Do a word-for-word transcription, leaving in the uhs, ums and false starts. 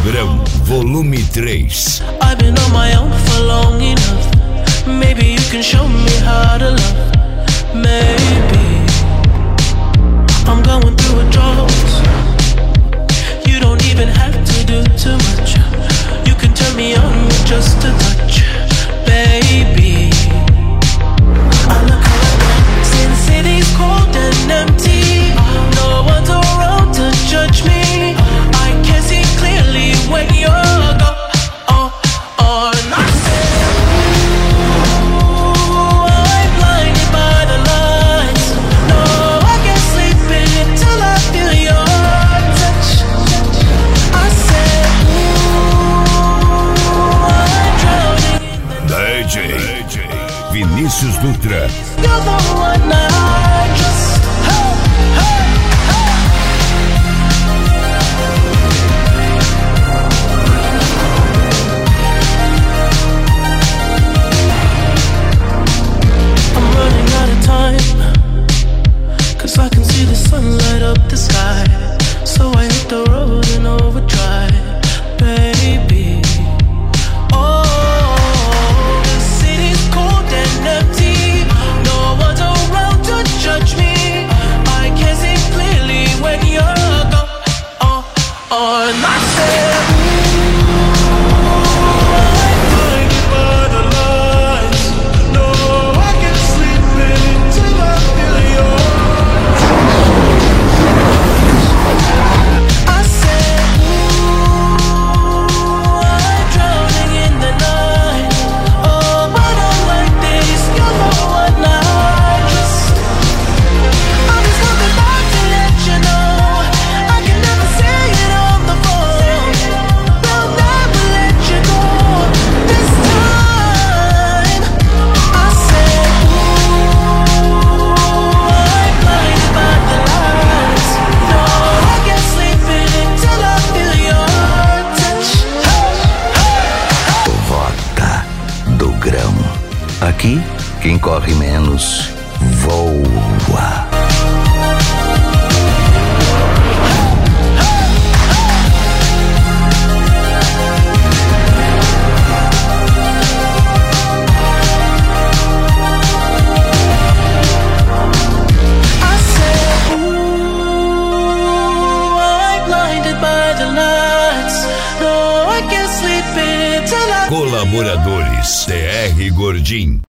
Grão, volume três. I've been on my own for long enough. Maybe you can show me how to love. Maybe I'm going through a drought. You don't even have to do too much. You can turn me on with just a touch, baby. I look around, since city's cold and empty. No one's around to judge me. I can see clearly when you're gone. Oh, oh, and I said, ooh, I'm blinded by the lights. No, I can't sleep until I feel your touch. I said, ooh, I'm drowning in the D J Vinícius Dutra. You're the one I just, hey, hey, hey. I'm running out of time, 'cause I can see the sun light up the sky. So I hit the road in overdrive, baby. Oh, the city's cold and empty. No one's around to judge me. I can see clearly when you're gone. Oh, oh, and I said, ooh, I'm blinded by the lights. No, I can't sleep until I feel your I said, ooh, I'm drowning in the night. Oh, but I'm like this, you're the one I just I'm just coming back to let you know I can never say it on the phone. They'll never let you go this time. I said, ooh, I'm blinded by the lights. No, I can't sleep until I feel your touch. Rota do Grão. Aqui, quem corre menos, voa. I said, ooh, I'm blinded by the lights. No, I can't sleep until I Colaboradores D R Gordim.